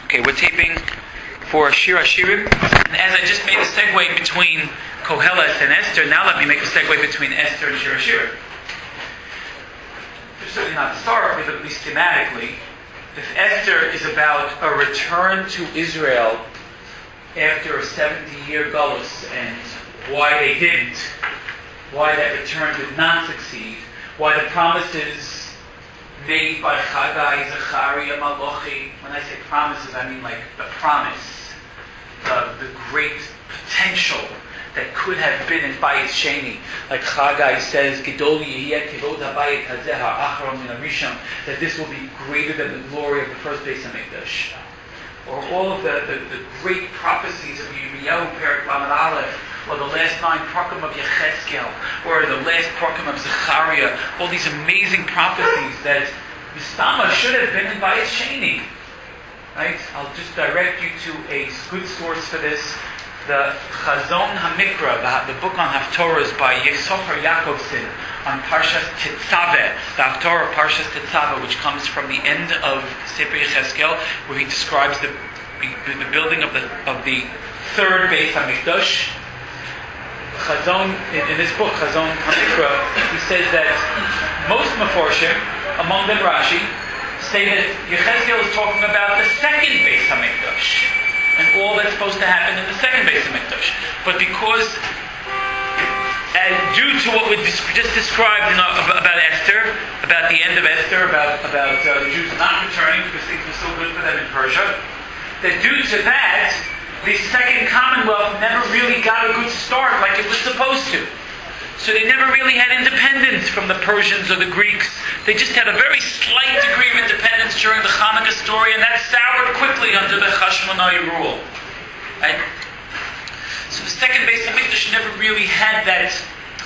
Okay, we're taping for Shir HaShirim, and as I just made a segue between Kohelet and Esther, now let me make a segue between Esther and Shir HaShirim. Certainly not historically, but at least thematically. If Esther is about a return to Israel after a 70-year Galus and why they didn't, why that return did not succeed, why the promises made by Chagai, Zechariah, Malachi. When I say promises, I mean like the promise, the great potential that could have been in Bayit Sheni. Like Chagai says, Gedol Yehiyeh Kivod HaBayit Hazeh HaAchron Min HaRishon, that this will be greater than the glory of the first Beis HaMikdash. Or all of the great prophecies of Yirmiyahu, Perek Lamed Aleph, or the last 9 Prakim of Yechezkel, or the last Prakim of Zechariah, all these amazing prophecies that Mistama should have been in Bayit Sheni. Right? I'll just direct you to a good source for this. The Chazon HaMikra, the book on Haftorahs by Yisachar Yakovson on Parshas Tetzaveh, the Haftorah Parshas Tetzaveh, which comes from the end of Sefer Yechezkel, where he describes the building of the third Beis HaMikdash. Chazon, in his book, Chazon HaMikra, he says that most Meforshim, among them Rashi, say that Yechezkel is talking about the second Beis HaMikdash and all that's supposed to happen in the second Beis HaMikdash. But because, due to what we just described about Esther, about the end of Esther, about the Jews not returning because things were so good for them in Persia, that due to that, the second Commonwealth never really got a good start like it was supposed to. So they never really had independence from the Persians or the Greeks. They just had a very slight degree of independence during the Hanukkah story, and that soured quickly under the Hashmonai rule. Right? So the second Beis HaMikdash never really had that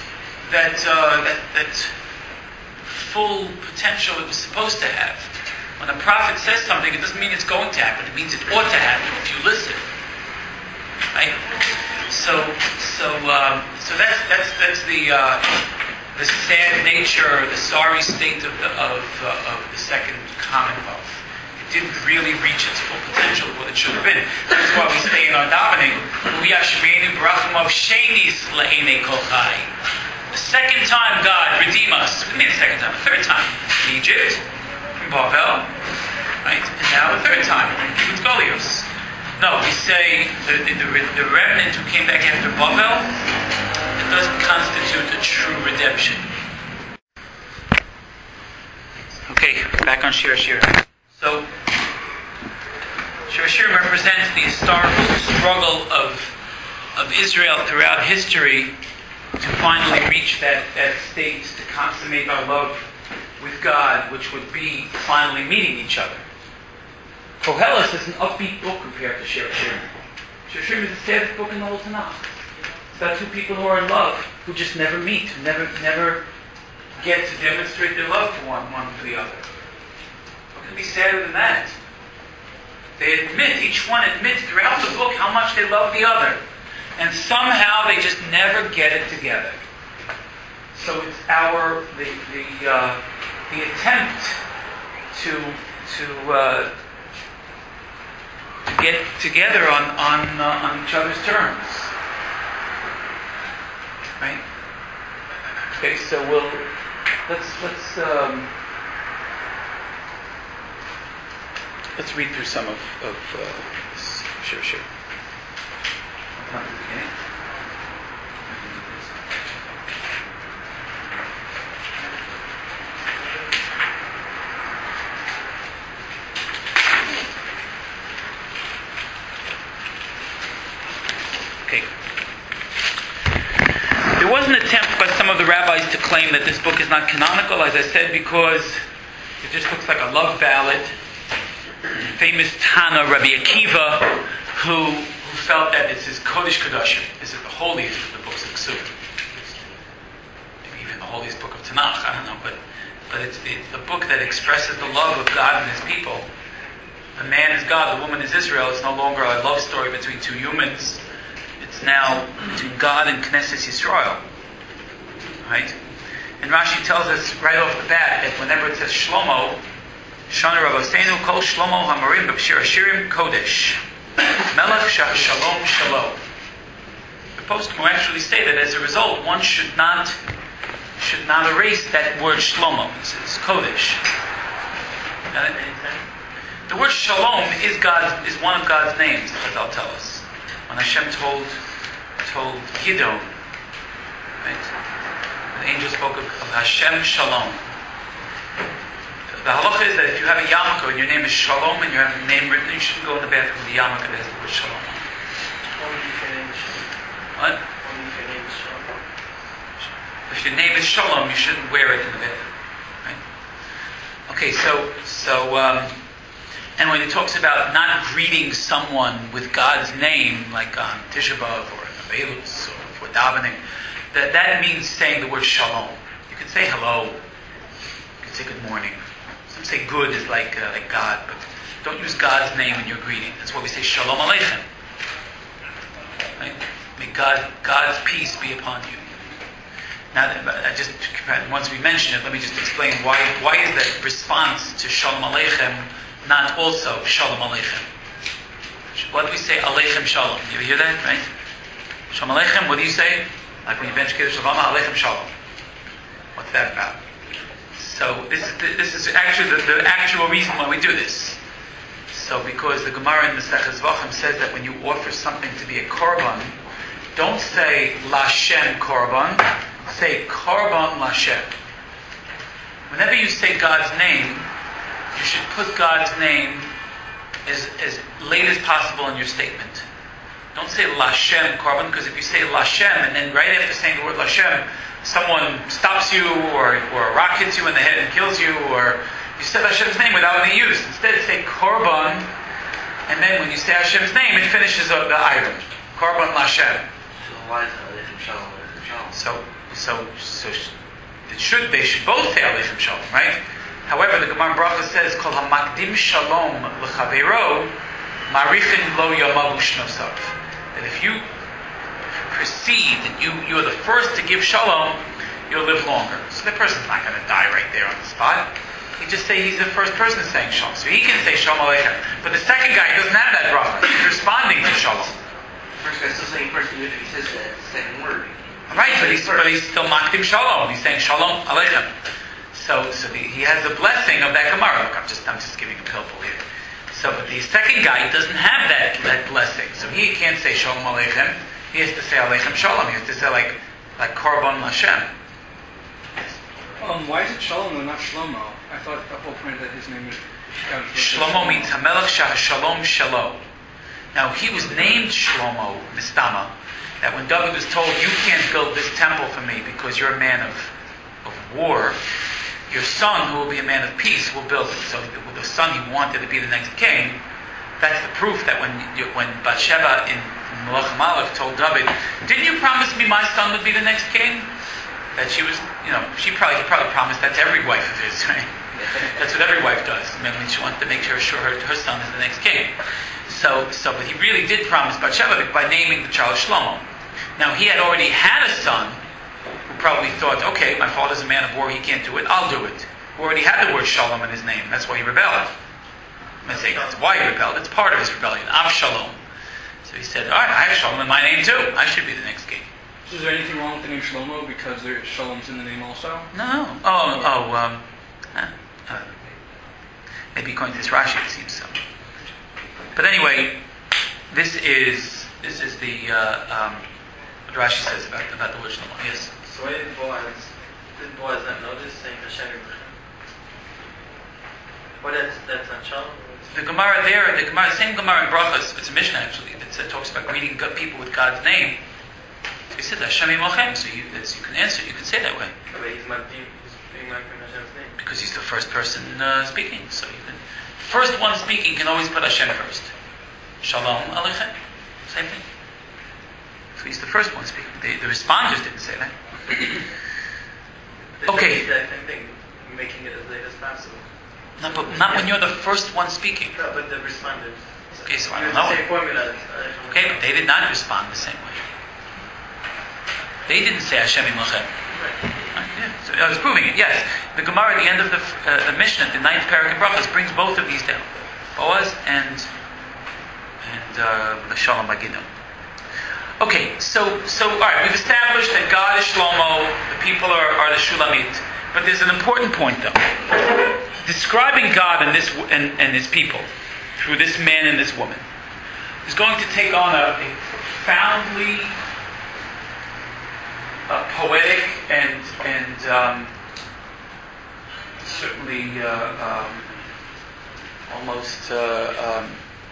full potential it was supposed to have. When a prophet says something, it doesn't mean it's going to happen. It means it ought to happen if you listen. Right? So that's the sad nature, the sorry state of the second Commonwealth. It didn't really reach its full potential of what it should have been. That's why we say in our davening, the second time God redeem us. What do you mean the second time? The third time in Egypt, in Bavel, right? And now the third time in Goliath. No, we say the remnant who came back after Bavel, it doesn't constitute a true redemption. Okay, back on Shir HaShirim. So, Shir HaShirim represents the historical struggle of Israel throughout history to finally reach that state, to consummate our love with God, which would be finally meeting each other. Kohelet is an upbeat book compared to Shir HaShirim. Shir HaShirim is the saddest book in the whole Tanakh. It's about two people who are in love, who just never meet, who never get to demonstrate their love for one for the other. What can be sadder than that? Each one admits throughout the book how much they love the other. And somehow they just never get it together. So it's the attempt to get together on each other's terms, right? Okay, so let's read through some of this. Sure. I'll come to the beginning. Okay. There was an attempt by some of the rabbis to claim that this book is not canonical, as I said, because it just looks like a love ballad. Famous Tana, Rabbi Akiva, who felt that this is Kodesh Kodashim, this is the holiest of the books of Ksubah. Maybe even the holiest book of Tanakh, I don't know, but it's the book that expresses the love of God and His people. The man is God, the woman is Israel. It's no longer a love story between two humans. It's now between God and Knesset Yisrael. Right? And Rashi tells us right off the bat that whenever it says Shlomo, Shana Rabbeinu Kol Shlomo Hamarim B'Shir Hashirim Kodesh Melech Shalom Shalom. The postscript will actually say that as a result, one should not erase that word Shlomo. It's Kodesh. The word Shalom is one of God's names, as I'll tell us. When Hashem told Gideon, right? The angel spoke of Hashem Shalom. The halacha is that if you have a yarmulke and your name is Shalom and you have a name written, you shouldn't go in the bathroom with the yarmulke that has the word Shalom. Only if your name is Shalom. What? Only if your name is Shalom. If your name is Shalom, you shouldn't wear it in the bathroom. Right? Okay, and when it talks about not greeting someone with God's name, like on Tisha B'Av or Avelus or for davening, that means saying the word Shalom. You can say hello. You can say good morning. Some say good is like God, but don't use God's name in your greeting. That's why we say Shalom Aleichem. Right? May God's peace be upon you. Now, once we mention it, let me just explain why is that response to Shalom Aleichem not also Shalom Aleichem? What do we say? Aleichem Shalom. You ever hear that, right? Shalom Aleichem, what do you say? Like when you bench Kiddush Shalom, Aleichem Shalom. What's that about? So this is actually the actual reason why we do this. So because the Gemara in Masechus Zvachim says that when you offer something to be a korban, don't say Lashem korban, say korban Lashem. Whenever you say God's name, you should put God's name as late as possible in your statement. Don't say Lashem korban, because if you say Lashem and then right after saying the word Lashem, someone stops you or a rock hits you in the head and kills you, or you said Hashem's name without any use. Instead say korban, and then when you say Hashem's name, it finishes the item. Korban Lashem. So why is it Aleichem Shalom? So they should both say Aleichem Shalom, right? However, the Gemara Bracha says, Kol hamakdim shalom l'chaveiro, marichin lo yamavu shnosav. That if you perceive that you are the first to give shalom, you'll live longer. So the person's not going to die right there on the spot. You just say he's the first person saying shalom. So he can say shalom aleichem. But the second guy doesn't have that bracha. He's responding to shalom. The first guy's still saying first, even if he says the second word. Right, but he's still makdim shalom. He's saying shalom aleichem. So he has the blessing of that Gemara. Look, I'm just giving a pilpul here. So but the second guy doesn't have that blessing. So he can't say shalom aleichem. He has to say aleichem shalom. He has to say like korban Lashem. Why is it Shalom and not Shlomo? I thought the whole point that his name is Shlomo means Hamelech Shalom Shalom. Now he was named Shlomo Mistama. That when David was told, you can't build this temple for me because you're a man of war, your son, who will be a man of peace, will build it. So the son he wanted to be the next king, that's the proof that when Bathsheba in Melech Malach told David, didn't you promise me my son would be the next king? That she was, he probably promised that to every wife of his, right? That's what every wife does. I mean, she wants to make sure her son is the next king. But he really did promise Bathsheba by naming the child Shlomo. Now, he had already had a son who probably thought, okay, my father's a man of war, he can't do it, I'll do it. Who already had the word Shalom in his name. That's why he rebelled. I'm not saying that's why he rebelled, it's part of his rebellion. Avshalom. So he said, all right, I have Shalom in my name too. I should be the next king. So is there anything wrong with the name Shlomo because there's Shalom's in the name also? No. Maybe according to this Rashi it seems so. But anyway, this is the what Rashi says about the word Shlomo. Yes. So why didn't Boaz not notice saying Hashem Yirachem? Well, that's not Shalom. The Gemara there, the same Gemara in Brachos, it's a Mishnah actually, that talks about greeting people with God's name. So he said Hashem Yirachem, so you can answer, you can say that way. But he's being Makdim Hashem's name. Because he's the first person speaking, so you can. First one speaking can always put Hashem first. Shalom Aleichem, same thing. So he's the first one speaking. The responders didn't say that. Okay. That same thing, making it as late as possible. No, but not when you're the first one speaking. No, but the responders. Okay, so I don't know. The same formula. Okay, but they did not respond the same way. They didn't say Hashem Yirachem. Right. Yeah, so I was proving it. Yes, the Gemara at the end of the Mishnah, the 9th parak in Brachos, brings both of these down, Boaz and the Shalom Bagidon. Okay, so all right, we've established that God is Shlomo, the people are the Shulamit, but there's an important point though. Describing God and His people through this man and this woman is going to take on a profoundly poetic and certainly almost I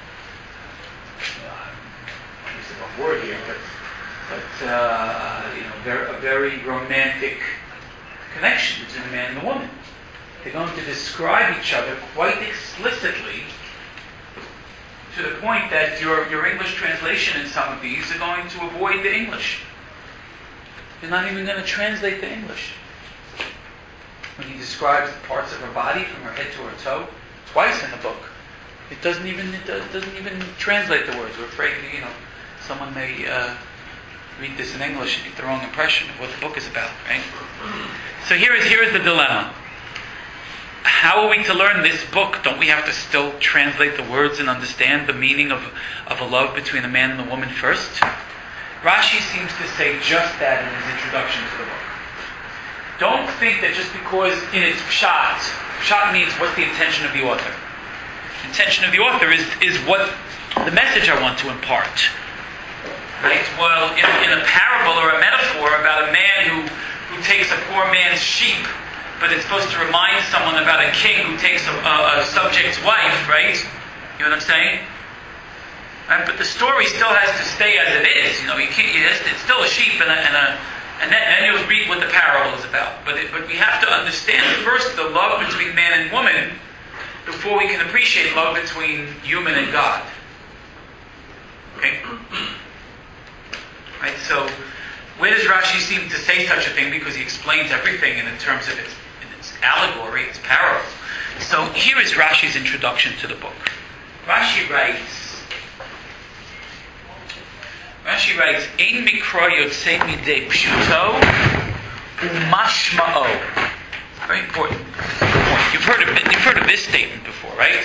use the wrong word here, but a very romantic connection between the man and the woman. They're going to describe each other quite explicitly, to the point that your English translation in some of these are going to avoid the English. You're not even going to translate the English. When he describes the parts of her body from her head to her toe, twice in the book, it doesn't even translate the words. We're afraid, someone may read this in English and get the wrong impression of what the book is about, right? So here is the dilemma. How are we to learn this book? Don't we have to still translate the words and understand the meaning of a love between a man and a woman first? Rashi seems to say just that in his introduction to the book. Don't think that just because in its pshat means what's the intention of the author. The intention of the author is what the message I want to impart. Right? Well, in a parable or a metaphor about a man who takes a poor man's sheep, but it's supposed to remind someone about a king who takes a subject's wife, right? You know what I'm saying? Right? But the story still has to stay as it is. It's still a sheep and then you'll read what the parable is about. But we have to understand first the love between man and woman before we can appreciate love between human and God. Okay? Right? So, where does Rashi seem to say such a thing? Because he explains everything in terms of its allegory, its parable. So here is Rashi's introduction to the book. Rashi writes, Ein mikra yotzei midei pshuto umashma'o. Very important point. You've heard of this statement before, right?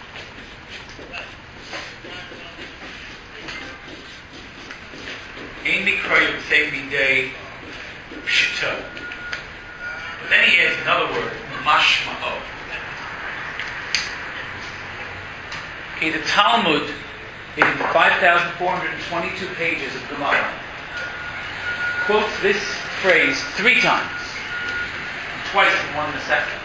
Ein mikra yotzei midei pshuto. But then he adds another word, mashma'o. Okay, the Talmud, in 5,422 pages of Gemara, quotes this phrase 3 times, and twice in one Masechta.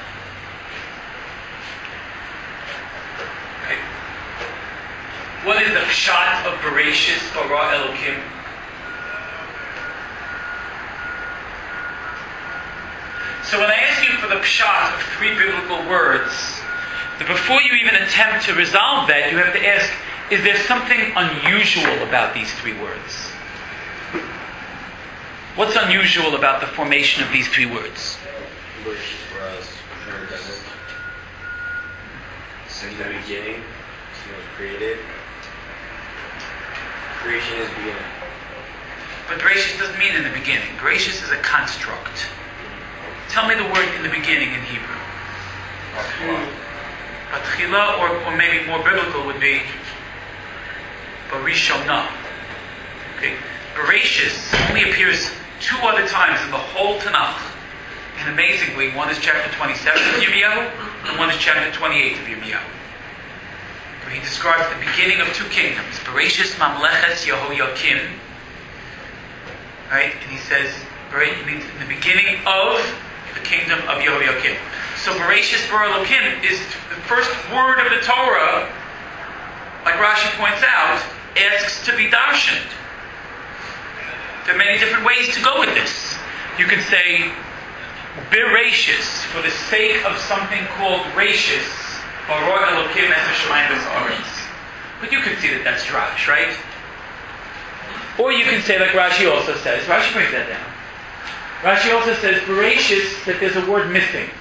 Okay. What is the pshat of Bereshis bara Elokim? So when I ask you for the pshat of 3 biblical words, before you even attempt to resolve that, you have to ask, is there something unusual about these 3 words? What's unusual about the formation of these 3 words? Bereshis for us, in the beginning, created. Creation is beginning. But Bereshis doesn't mean in the beginning. Bereshis is a construct. Tell me the word in the beginning in Hebrew. Batchila, or maybe more biblical would be Barishona. Okay. Bereshis only appears 2 other times in the whole Tanakh. And amazingly, one is chapter 27 of Yirmiyahu, and one is chapter 28 of Yirmiyahu. Where he describes the beginning of 2 kingdoms. Bereshis Mamleches Yehoyakim. Right? And he says, it means in the beginning of the kingdom of Yehoyakim. So Bereshis bara Elokim is the first word of the Torah, like Rashi points out, asks to be darshaned. There are many different ways to go with this. You can say Bereshis for the sake of something called Rashis, bara Elokim es hashamayim v'haaretz. But you can see that that's drash, right? Or you can say like Rashi also says, Rashi brings that down. Rashi also says, Bereshis, that there's a word missing.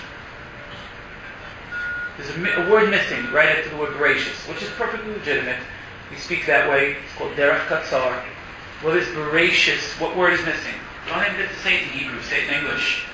There's a word missing right after the word Bereshis, which is perfectly legitimate. We speak that way. It's called Derech Katzar. What is Bereshis? What word is missing? Don't even get to say it in Hebrew, say it in English.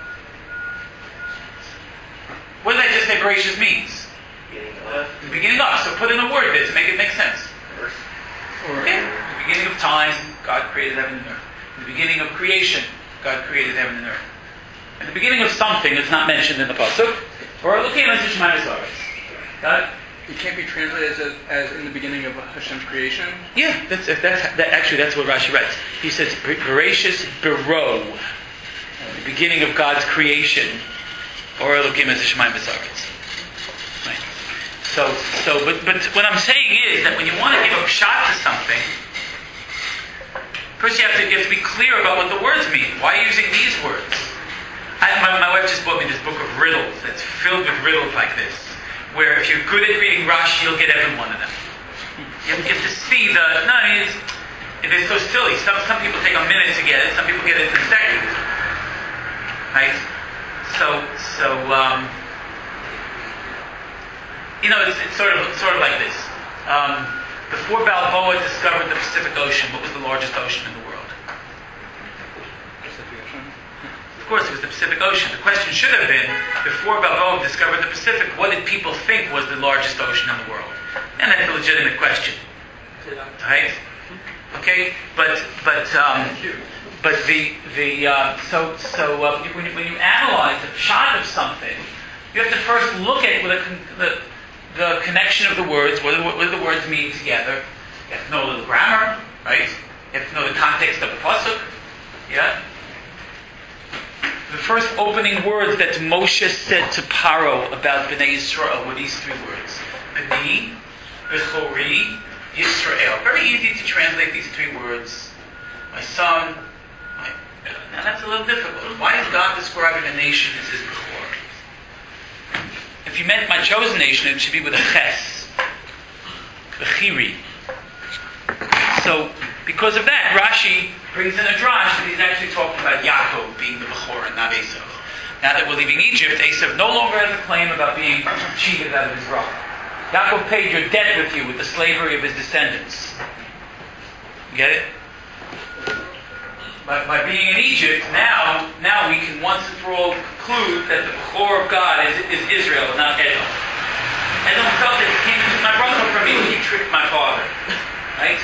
What did I just say Bereshis means? The beginning of. So put in a word there to make it make sense. Okay. The beginning of time, God created heaven and earth. In the beginning of creation, God created heaven and earth. In the beginning of something that's not mentioned in the pasuk, or looking at Got it? It can't be translated as in the beginning of Hashem's creation. Yeah, that's what Rashi writes. He says Bereshis Bero, the beginning of God's creation, or Elokim as Shemayim V'Zaretz. Right. But what I'm saying is that when you want to give a shot to something, first you have to be clear about what the words mean. Why are you using these words? My wife just bought me this book of riddles that's filled with riddles like this, where if you're good at reading Rashi, you'll get every one of them. You have to see they're so silly. Some people take a minute to get it, some people get it in seconds. Right? It's sort of like this. Before Balboa discovered the Pacific Ocean, what was the largest ocean in the world? Pacific Ocean. Of course, it was the Pacific Ocean. The question should have been, before Balboa discovered the Pacific, what did people think was the largest ocean in the world? And that's a legitimate question, right? Okay, when you analyze the shot of something, you have to first look at the connection of the words. What do the words mean together? You have to know a little grammar, right? You have to know the context of the pasuk. Yeah. The first opening words that Moshe said to Paro about Bnei Yisrael were these three words: B'ni, B'chori, Yisrael. Very easy to translate these three words. My son. Now that's a little difficult. Why is God describing a nation as his Bechor? If you meant my chosen nation, it should be with a ches, Bechiri. So, because of that, Rashi brings in a drash that he's actually talking about Yaakov being the Bechor and not Esav. Now that we're leaving Egypt, Esav no longer has a claim about being cheated out of his brother. Yaakov paid your debt with you with the slavery of his descendants. You get it? By being in Egypt, now we can once and for all conclude that the Bechor of God is Israel and not Edom. Edom felt that he came and took my brother from me, he tricked my father. Right?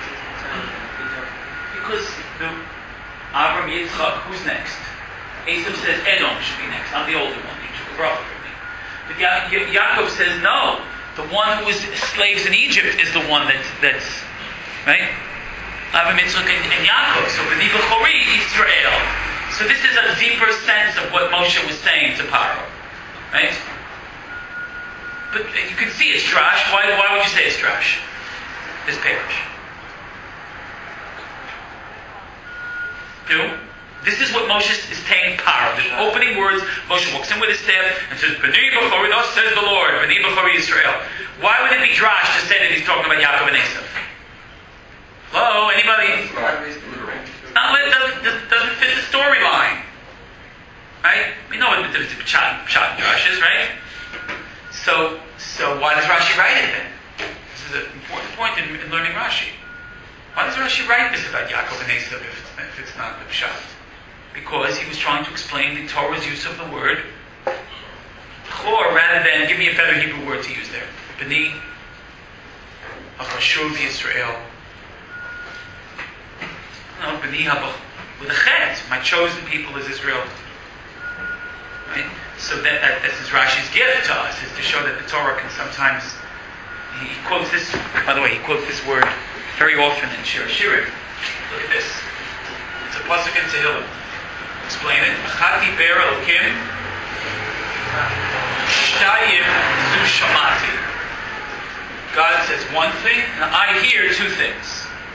Because Avram, Yitzchak, who's next? Esav says Edom should be next. I'm the older one. He took a brother from me. But Yaakov says no. The one who was slaves in Egypt is the one that's right. Avram, Yitzchak, and Yaakov. So B'ni Bechori, Israel. So this is a deeper sense of what Moshe was saying to Paro, right? But you can see it's drash. Why would you say it's drash? This parish. This is what Moshe is saying Paro. The opening words, Moshe walks in with his staff and says, B'ni Bechori, thus says the Lord, B'ni Bechori Israel. Why would it be drash to say that he's talking about Yaakov and Esav? Hello, anybody? It doesn't fit the storyline. Right? We know what the difference between Pshat and Drash is, right? So why does Rashi write it then? This is an important point in learning Rashi. Why does Rashi write this about Yaakov and Esav if it's not the Pshat? Because he was trying to explain the Torah's use of the word Chor rather than, give me a better Hebrew word to use there. B'ni, Achashuv Yisrael. No, B'ni Habach, with a chet. My chosen people is Israel. Right? So that this is Rashi's gift to us, is to show that the Torah can sometimes, he quotes this, by the way, he quotes this word very often in Shir Shirim. Look at this. It's a pasuk in Tehillim. Explain it. Achati ber Elokim shtayim zu shamati. God says one thing, and I hear two things.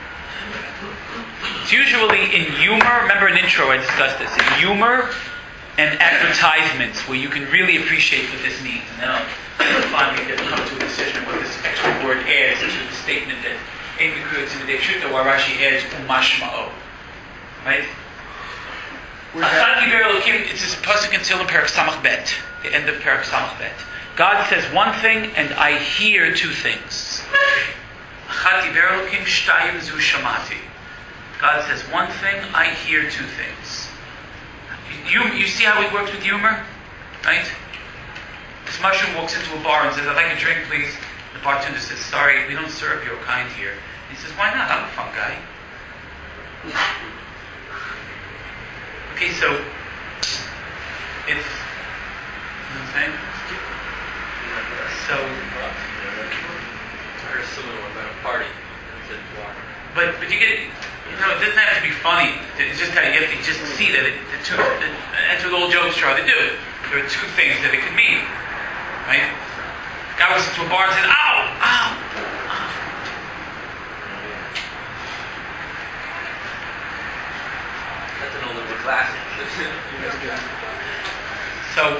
It's usually in humor. Remember in intro I discussed this. In humor and advertisements where you can really appreciate what this means. And then I'll finally come to a decision what this extra word adds to the statement that Ein Mikru Tzimidei Pshuto, why Rashi adds Umashma'o. Right? Achati ber Elokim, it's this pasuk in Tehillim Perek Samach Bet, the end of Perek Samach Bet. God says one thing and I hear two things. Achati ber Elokim shtayim zu shamati. God says one thing, I hear two things. You see how he works with humor? Right? This mushroom walks into a bar and says, I'd like a drink, please. The bartender says, sorry, we don't serve your kind here. He says, why not? I'm a fun guy. Okay, so if, you know what I'm saying? So, I heard a similar one at a party. but you get, it doesn't have to be funny. It's just how you have to just see that that's what old jokes try to do. There are two things that it can mean, right? Guy was into a bar and said, ow, ow, ow. That's an old classic. So,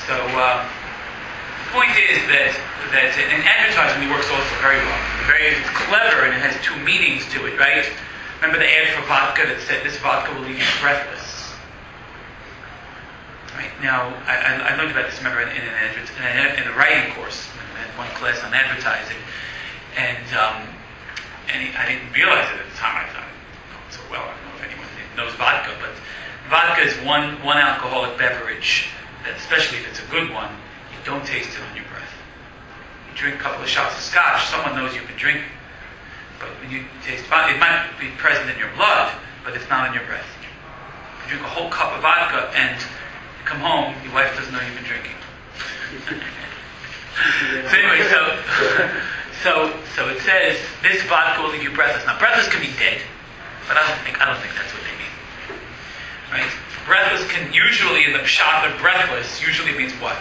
the point is that in advertising it works also very well. It's clever and it has two meanings to it, right? Remember the ad for vodka that said this vodka will leave you breathless. Right? Now, I learned about this, remember, in a writing course. I had one class on advertising, and I didn't realize it at the time. I thought, not so well. I don't know if anyone knows vodka, but vodka is one alcoholic beverage that, especially if it's a good one, you don't taste it on your breath. You drink a couple of shots of scotch, someone knows you've been drinking. But when you taste vodka, it might be present in your blood, but it's not in your breath. You drink a whole cup of vodka and you come home, your wife doesn't know you've been drinking. So anyway, so it says this vodka will leave you breathless. Now breathless can be dead, but I don't think that's what they mean. Right? Breathless can usually, in the pshat of breathless, usually means what?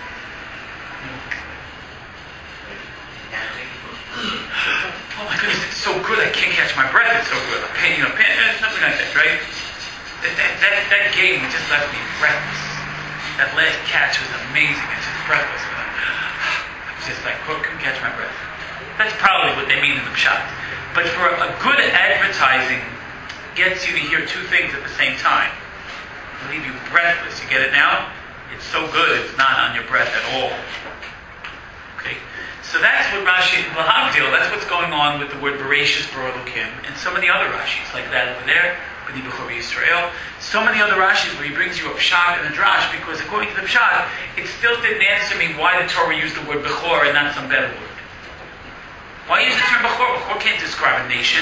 Oh my goodness, it's so good, I can't catch my breath, it's so good. Something like that, right? That game just left me breathless. That last catch was amazing, it's just breathless. I was just like, couldn't catch my breath. That's probably what they mean in the pshat. But for a good advertising, gets you to hear two things at the same time. It'll leave you breathless. You get it now? It's so good, it's not on your breath at all. Okay? So that's what Rashi, Lahavdil, that's what's going on with the word Bereshis Bara Elokim and so many other Rashis, like that over there, B'nai B'chor Yisrael. So many other Rashis where he brings you a pshat and a drash, because according to the pshat, it still didn't answer me why the Torah used the word B'chor and not some better word. Why use the term B'chor? B'chor can't describe a nation.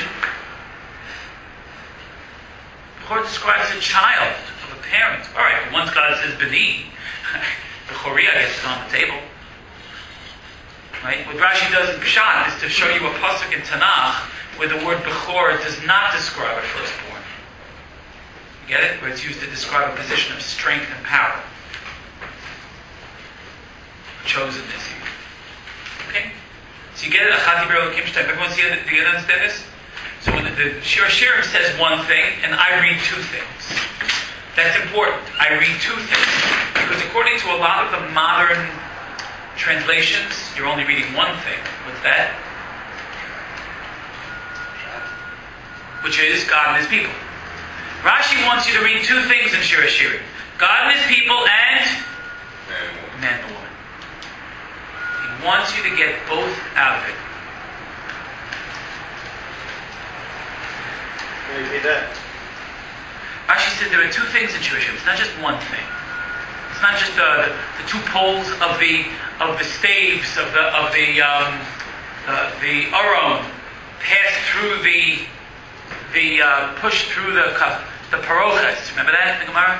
B'chor describes a child of a parent. Alright, once God says B'ni, B'chori, I guess, is on the table. Right? What Rashi does in Pshat is to show you a pasuk in Tanakh where the word Bechor does not describe a firstborn. You get it? Where it's used to describe a position of strength and power. Chosenness even. Okay? So you get it? Achati Ber Elokim Shtaim. Everyone see it? Do you understand this? So when the Shir Hashirim says one thing and I read two things. That's important. I read two things. Because according to a lot of the modern translations, you're only reading one thing. What's that? Which is God and His people. Rashi wants you to read two things in Shir Hashirim. God and His people and man and woman. He wants you to get both out of it. Can you repeat that? Rashi said there are two things in Shir Hashirim. It's not just one thing. It's not just the two poles of the staves of the aron pass through the push through the parochas. Remember that in the Gemara?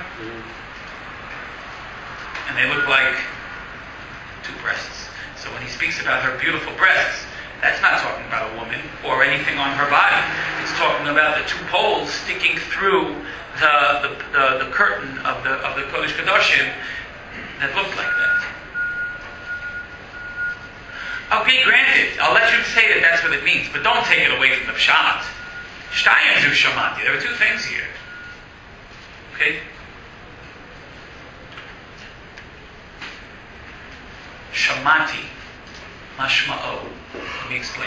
Mm-hmm. And they look like two breasts. So when he speaks about her beautiful breasts, that's not talking about a woman or anything on her body. It's talking about the two poles sticking through the curtain of the Kodesh Kadoshim that looked like that. Okay, granted, I'll let you say that that's what it means, but don't take it away from the pshat. Shtayim zu shamati. There are two things here. Okay? Shamati. Mashma'o. Let me explain.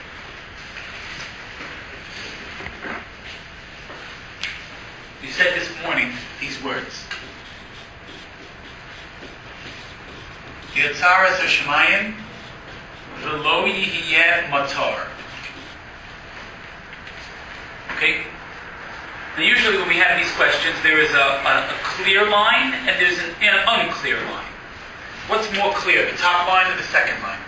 You said this morning these words. Yatzaras Hashemayim v'lo yihiyeh matar. Okay? And usually when we have these questions, there is a clear line and there's an unclear line. What's more clear, the top line or the second line?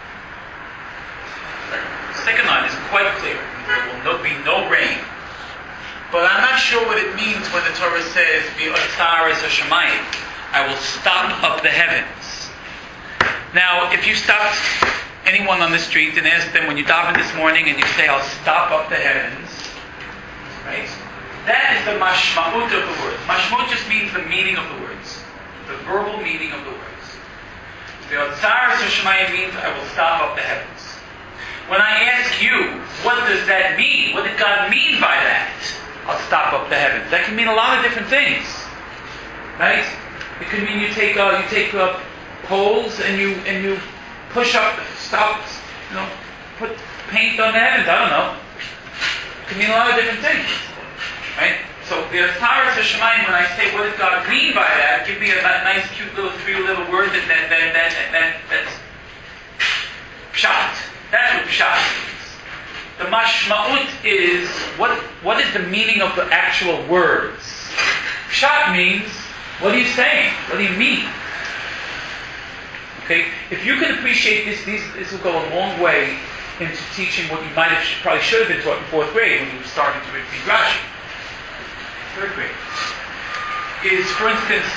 The second line is quite clear. There will be no rain. But I'm not sure what it means when the Torah says, V'otzaras hashamayim, I will stop up the heavens. Now, if you stopped anyone on the street and asked them when you daven this morning and you say, I'll stop up the heavens, right? That is the mashma'ut of the words. Mashma'ut just means the meaning of the words. The verbal meaning of the words. V'otzaras hashamayim means I will stop up the heavens. When I ask you, what does that mean? What did God mean by that? I'll stop up the heavens. That can mean a lot of different things, right? It could mean you take poles and you push up, stop, put paint on the heavens. I don't know. It can mean a lot of different things, right? So the V'otzaras hashamayim, when I say what did God mean by that, give me a nice, cute little three-little word that's pshat. That's what pshat means. The mashma'ut is what is the meaning of the actual words. Pshat means, what are you saying? What do you mean? Okay, if you can appreciate this will go a long way into teaching what you probably should have been taught in 4th grade when you were starting to read Rashi. 3rd grade is, for instance,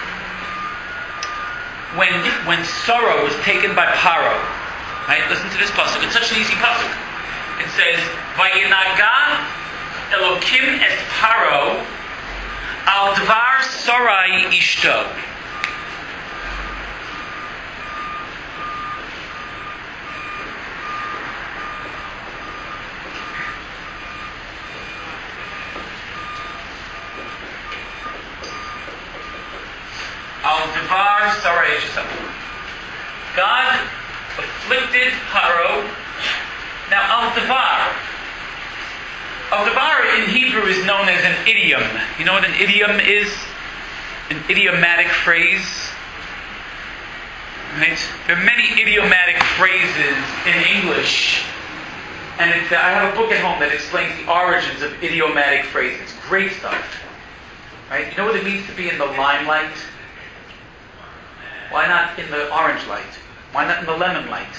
when Sarah was taken by Paro. Right? Listen to this pasuk. It's such an easy pasuk. It says, "Vayinaga Elokim es Paro al dvar Sarai ishto." Al dvar Sarai ishto. God afflicted Paro. Now, al-davar in Hebrew is known as an idiom. You know what an idiom is? An idiomatic phrase. Right? There are many idiomatic phrases in English. And I have a book at home that explains the origins of idiomatic phrases. Great stuff. Right? You know what it means to be in the limelight? Why not in the orange light? Why not in the lemon light?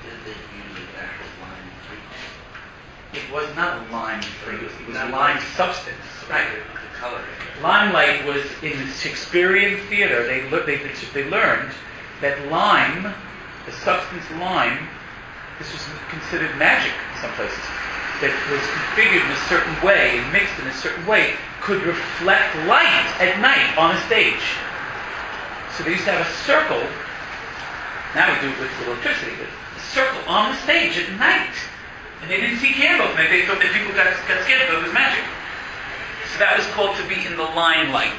It was not a lime freeze. It was lime substance. Right. The color. Limelight was in the Shakespearean theater. They learned that lime, the substance lime, this was considered magic in some places. That was configured in a certain way and mixed in a certain way could reflect light at night on a stage. So they used to have a circle. Now we do it with electricity, but a circle on the stage at night. And they didn't see candles, and they thought that people got scared, but it was magic. So that was called to be in the limelight.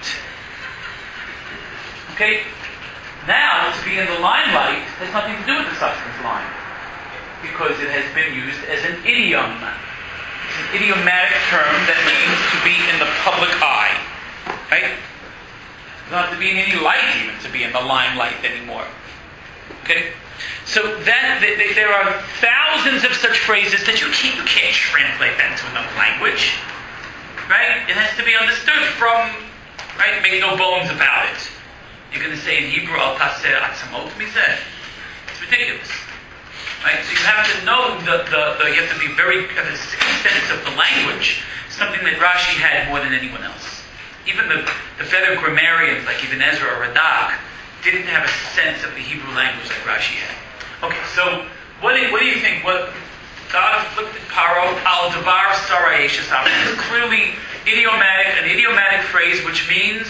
Okay? Now, to be in the limelight has nothing to do with the substance lime. Because it has been used as an idiom. It's an idiomatic term that means to be in the public eye. Right? You don't have to be in any light even to be in the limelight anymore. Okay? So that there are thousands of such phrases that you can't translate that to another language. Right? It has to be understood from, right? Make no bones about it. You're going to say in Hebrew, Al Taseh Atzamot Mizeh. It's ridiculous. Right? So you have to know you have to be have a sense of the language, something that Rashi had more than anyone else. Even the better grammarians like Ibn Ezra or Radak didn't have a sense of the Hebrew language like Rashi had. Okay, so what do you think? What God afflicted Paro al davar Sarai Eshesam. This is clearly an idiomatic phrase which means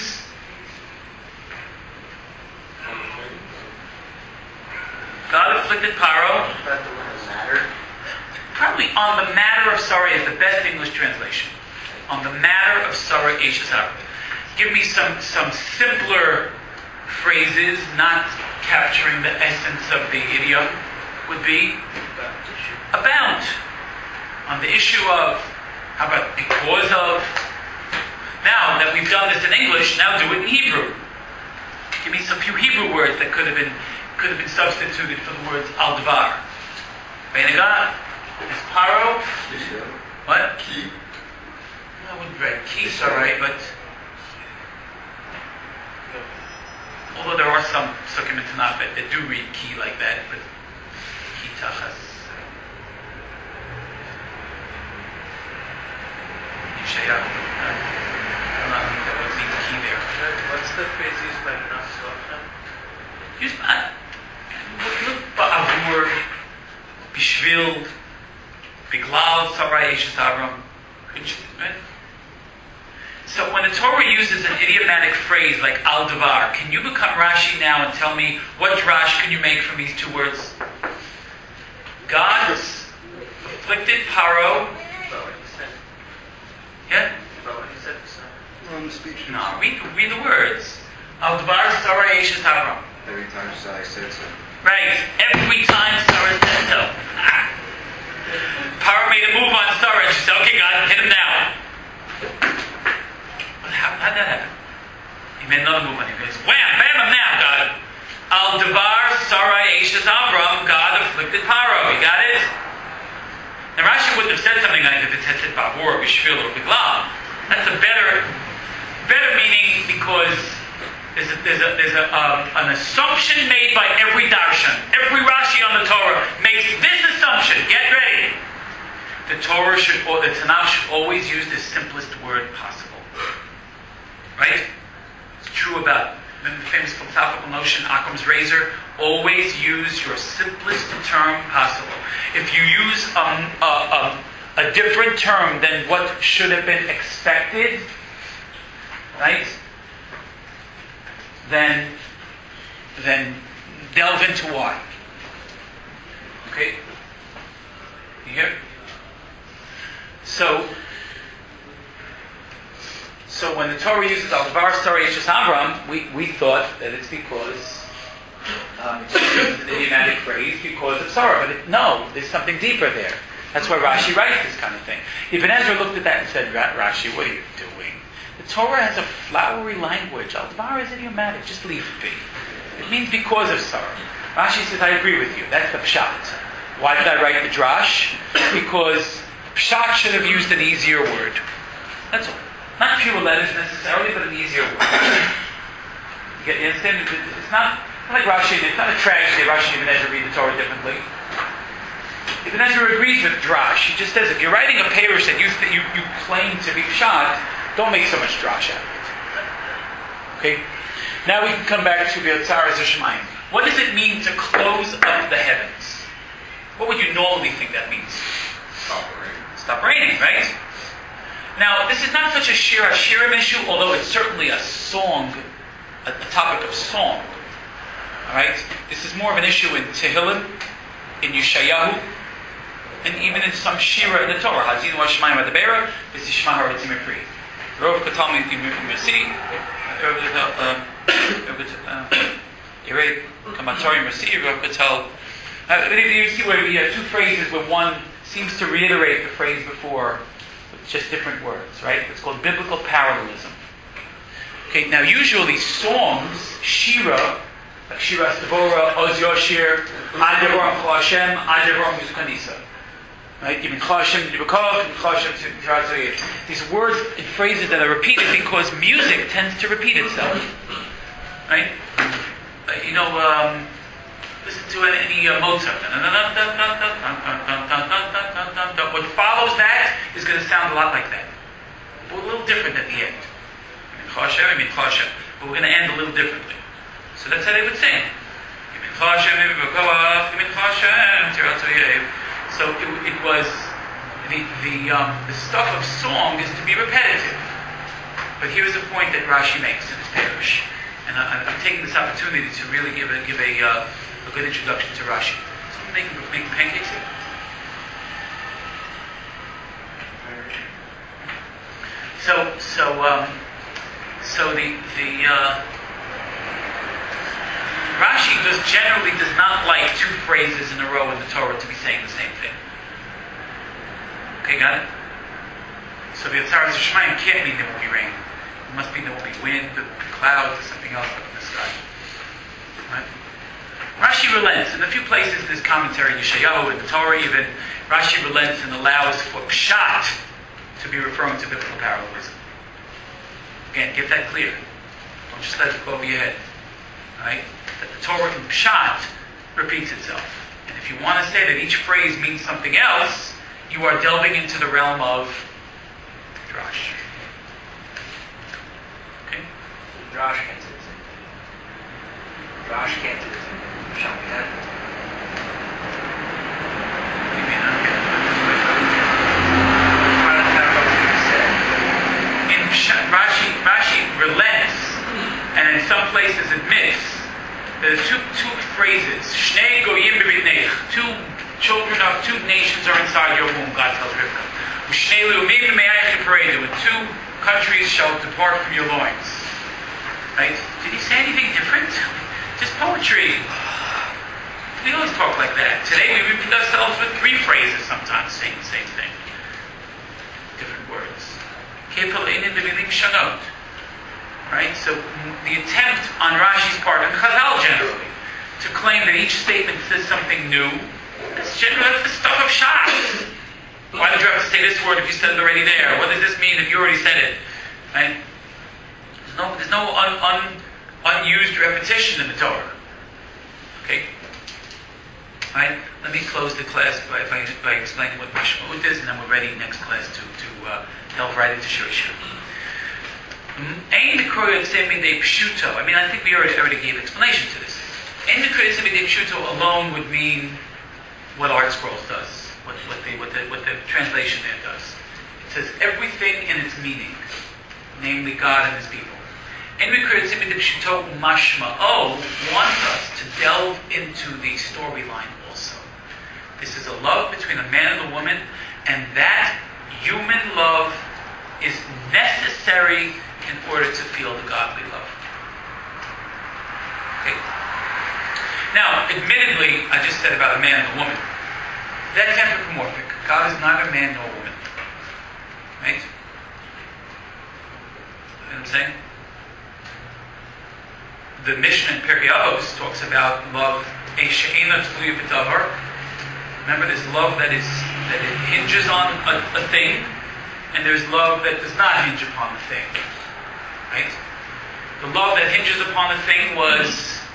God afflicted Paro. About the word matter. Probably on the matter of Sarai is the best English translation. On the matter of Sarai Eshesam. Give me some simpler phrases, not capturing the essence of the idiom, would be about. On the issue of, how about because of? Now that we've done this in English, now do it in Hebrew. Give me some few Hebrew words that could have been substituted for the words al davar. Beinaga, Paro. What? Ki. That wouldn't Right, Ki's alright, but although there are some Sukkim and Tanakh that do read Ki like that, but Ki Tachas. Yeshayahu. I don't know what means Ki there. What's the phrase used by Nafsochem? Used by Ba'avur, Bishvil, Biglal, Sarai, Eshes Avram. Right? So when the Torah uses an idiomatic phrase like al davar, can you become Rashi now and tell me what drash can you make from these two words? God afflicted Paro. Yeah? On the speech. No, read the words. Al davar Sarai Eshes Avram. Every time Sai said so. Right. Every time Sarah said so. Paro made a move on Sarah and she said, okay, God, hit him now. How'd that happen? He made another move on him. He goes, wham, bam him now, God. Al Davar Sarai Eshes Avram, God afflicted Paro. You got it? Now Rashi wouldn't have said something like if it had said Bavur or Bishvil or Biglal. That's a better meaning because there's an assumption made by every darshan. Every Rashi on the Torah makes this assumption. Get ready. The Torah or the Tanakh should always use the simplest word possible. Right? It's true about the famous philosophical notion, Akram's razor. Always use your simplest term possible. If you use a different term than what should have been expected, right? Then delve into why. Okay? You hear? So when the Torah uses al davar Sarai Eshes Avram, we thought that it's because it's an idiomatic phrase because of Sarah. But no, there's something deeper there. That's why Rashi writes this kind of thing. Ibn Ezra looked at that and said, Rashi, what are you doing? The Torah has a flowery language. Al davar is idiomatic. Just leave it be. It means because of Sarah. Rashi says, I agree with you. That's the pshat. Why did I write the drash? Because pshat should have used an easier word. That's all. Not fewer letters necessarily, but an easier word. You understand? It's not like Rashi. It's not a tragedy. Rashi and Ibn Ezra read the Torah differently. Ibn Ezra agrees with drash. He just says if you're writing a perush that you claim to be pshat, don't make so much drash out of it. Okay. Now we can come back to Be'otzar Zeshmayim. What does it mean to close up the heavens? What would you normally think that means? Stop raining, right? Now, this is not such a shirim issue, although it's certainly a song, a topic of song. Alright? This is more of an issue in Tehillim, in Yeshayahu, and even in some shira in the Torah. Hazinu Hashmayim Adabera, V'Tishma Haratzim Epri. Rov Katal Mersi, Yerei Kamatori Mersi, Rov Katal. You see where you have two phrases where one seems to reiterate the phrase before, with just different words, right? It's called biblical parallelism. Okay, now usually songs, shira, like Shira Stavora, Oz Yoshir, Adevoram Chol Hashem, Adevoram Yuzkanisa. Right? Even Chol Hashem Yibakov, Chol Hashem Tziratzayir. These words and phrases that are repeated because music tends to repeat itself. Right? Listen to any Mozart. What follows that is going to sound a lot like that. But a little different at the end. But we're going to end a little differently. So that's how they would sing. So it was the stuff of song is to be repetitive. But here's the point that Rashi makes in his Perush, and I'm taking this opportunity to really give a good introduction to Rashi. Someone making pancakes here? So the Rashi generally does not like two phrases in a row in the Torah to be saying the same thing. Okay, got it? So the Be'otzar Zeshmayim can't mean there will be rain. It must mean there will be wind, clouds, or something else up in the sky. Right? Rashi relents. In a few places in his commentary, in Yeshayahu, in the Torah even, Rashi relents and allows for pshat to be referring to biblical parallelism. Again, get that clear. Don't just let it go over your head. Right? That the Torah in Pshat repeats itself. And if you want to say that each phrase means something else, you are delving into the realm of Drash. Okay? Drash can't do the same thing. Drash can't do the same thing. Pshat can. You mean, okay. In Pshat, Rashi relents, and in some places admits, there are two phrases. Shnei goyim b'bitneich. Two children of two nations are inside your womb, God tells Rivka. Shnei leumim b'me'ayich yiparedu. And two countries shall depart from your loins. Right? Did he say anything different? Just poetry. We always talk like that. Today we repeat ourselves with three phrases sometimes, saying the same thing. Different words. Right? So the attempt on Rashi's part, and Chazal generally, to claim that each statement says something new, that's the stuff of Shas. Why did you have to say this word if you said it already there? What does this mean if you already said it? Right? There's no unused repetition in the Torah. Okay? Right? Let me close the class by explaining what Mashma'ut is, and then we're ready next class to delve right into Shir. Ein Mikroyot Semidei Pshuto. I mean, I think we already gave explanation to this. Ein Mikroyot Semidei Pshuto alone would mean what Art Scrolls does, what the translation there does. It says everything in its meaning, namely God and His people. Ein Mikroyot Semidei Pshuto Mashma'o wants us to delve into the storyline also. This is a love between a man and a woman, and that human love is necessary in order to feel the godly love. Okay? Now, admittedly, I just said about a man and a woman. That's anthropomorphic. God is neither a man nor a woman. Right? You know what I'm saying? The Mishnah in Pirkei Avos talks about love, she'ena tluya b'davar. Remember, there's love that it hinges on a thing, and there's love that does not hinge upon the thing. Right? The love that hinges upon the thing was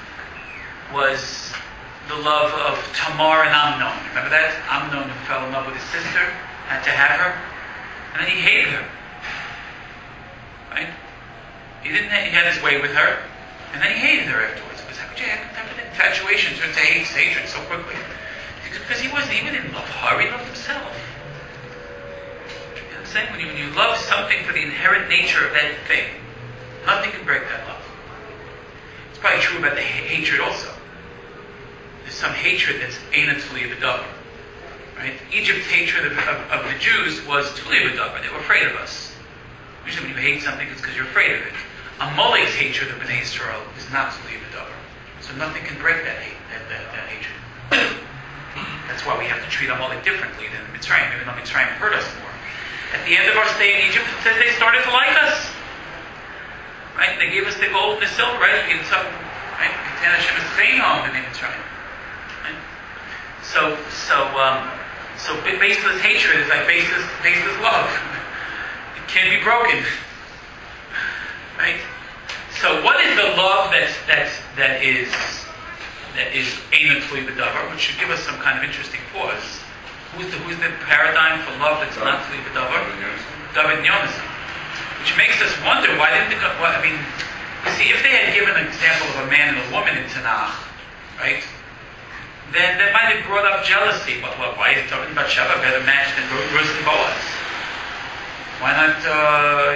the love of Tamar and Amnon. Remember that? Amnon, who fell in love with his sister, had to have her, and then he hated her. Right? He had his way with her, and then he hated her afterwards. Because how could that infatuation turn to hatred so quickly? Because he wasn't even in love with her, he loved himself. You know what I'm saying? When you love something for the inherent nature of that thing, nothing can break that love. It's probably true about the hatred also. There's some hatred that's Eina Tluya B'davar. Right? Egypt's hatred of the Jews was Tluya B'davar. They were afraid of us. Usually when you hate something, it's because you're afraid of it. Amalek's hatred of Bnei Yisrael is not Tluya B'davar. So nothing can break that hatred. That's why we have to treat Amalek differently than the Mitzrayim, even though Mitzrayim hurt us more. At the end of our stay in Egypt, it says they started to like us. Right? They gave us the gold and the silver, right? We get some, right? Katan Hashem is staying home in Mitzrayim. Right? So baseless hatred is like baseless love. It can't be broken. Right? So what is the love that is Eina Tluya B'davar, which should give us some kind of interesting pause. Who's the paradigm for love that's not Tluya B'davar? David and Yonasan. Which makes us wonder, why didn't you see, if they had given an example of a man and a woman in Tanakh, right, then that might have brought up jealousy. Why is David and Bathsheba a better match than Ruth and Boaz? Why not, I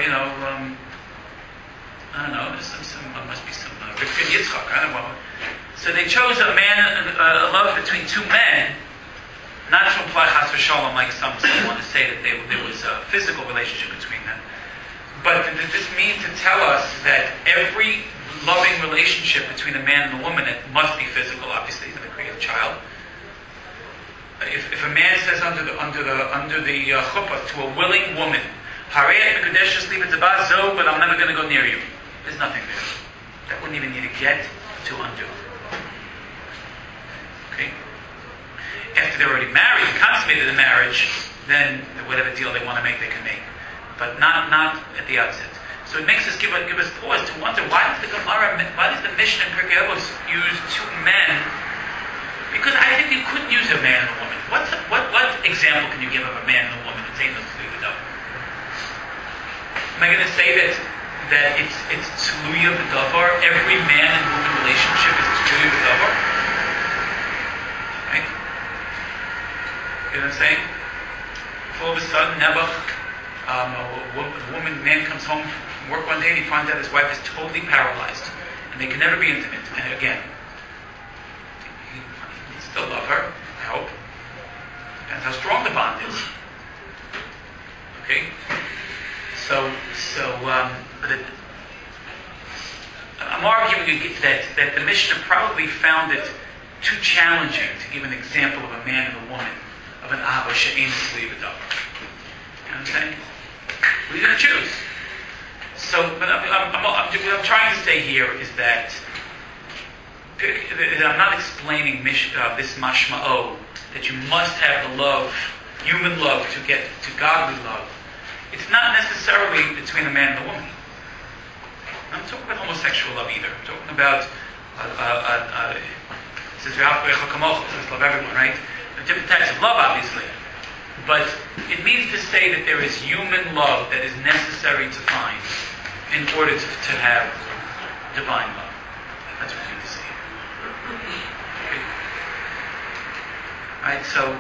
don't know, must be some Rivka and Yitzchak, I don't know. So they chose a love between two men, not to imply chas v'shalom, like some want to say that there was a physical relationship between them. But does this mean to tell us that every loving relationship between a man and a woman, it must be physical? Obviously, he's going to create a child. If a man says under the chuppah to a willing woman, "Harei mekudeshes li b'tzabah zo," but I'm never going to go near you. There's nothing there. That wouldn't even need a get to undo. Okay? After they're already married, consummated the marriage, then whatever deal they want to make, they can make. but not at the outset. So it makes us give us pause to wonder why does the Mishnah in Pirkei Avos use two men? Because I think you couldn't use a man and a woman. What example can you give of a man and a woman that's ain't no tzluya b'davar? Am I going to say that it's tzluya b'davar? Every man and woman relationship is tzluya b'davar, right? You know what I'm saying? If all of a sudden, Nebuch, man comes home from work one day and he finds out his wife is totally paralyzed and they can never be intimate. And again, he still love her, I hope. Depends how strong the bond is. Okay? I'm arguing that the Mishnah probably found it too challenging to give an example of a man and a woman, of an Abba she'ein tzluya b'davar. You know what I'm saying? What are you going to choose? So, but what I'm trying to say here is that I'm not explaining this mashma'o, that you must have the love, human love, to get to godly love. It's not necessarily between a man and a woman. I'm not talking about homosexual love either. I'm talking about it says love everyone, right? There are different types of love, obviously. But it means to say that there is human love that is necessary to find in order to have divine love. That's what we need to say. Okay. Right?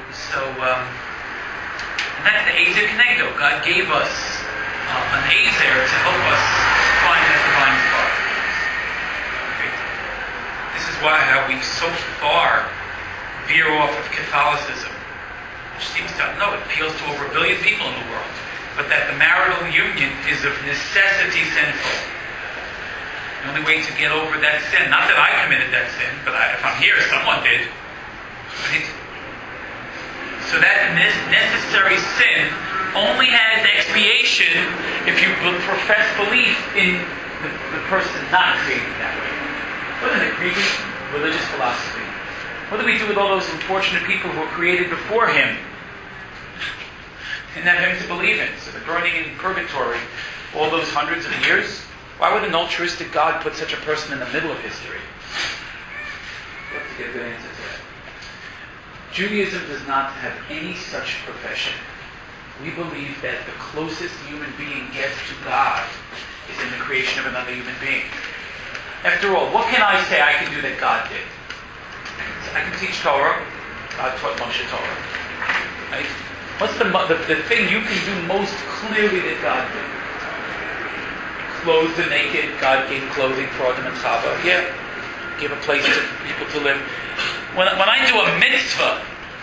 And that's the Ezer Kenegdo. God gave us an Ezer to help us find that divine spark. Okay. This is how we so far veer off of Catholicism, which seems to, it appeals to over 1 billion people in the world, but that the marital union is of necessity sinful. The only way to get over that sin, not that I committed that sin, but if I'm here, someone did. Right? So that necessary sin only has expiation if you profess belief in the person not created that way. What is it? Greek religious philosophy. What do we do with all those unfortunate people who were created before him? Didn't have him to believe in. So they're burning in purgatory all those hundreds of years. Why would an altruistic God put such a person in the middle of history? We have to get a good answer to that. Judaism does not have any such profession. We believe that the closest human being gets to God is in the creation of another human being. After all, what can I say I can do that God did? I can teach Torah. God taught Moshe Torah. Right? What's the thing you can do most clearly that God did? Clothe the naked. God gave clothing for Adam and Chava. Yeah. Give a place to people to live. When I do a mitzvah,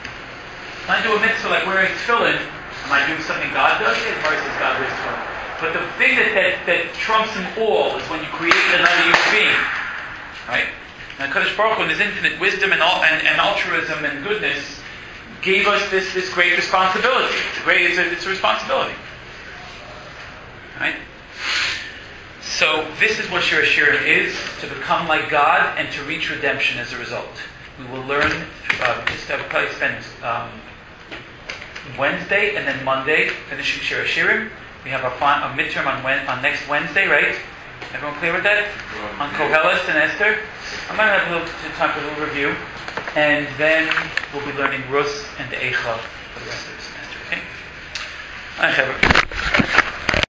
like wearing tefillin, am I doing something God does? Yeah, the Gemara says God wears tefillin. But the thing that trumps them all is when you create another human being. Right? And HaKadosh Baruch Hu, in His infinite wisdom and altruism and goodness, gave us this great responsibility. It's a responsibility. Right? So this is what Shir Hashirim is, to become like God and to reach redemption as a result. We will learn, probably spend Wednesday and then Monday finishing Shir Hashirim. We have a midterm on next Wednesday, right? Everyone clear with that? On Koheles and Esther. I'm going to have a little time for a little review. And then we'll be learning Rus and Eicha for the rest of the semester, okay?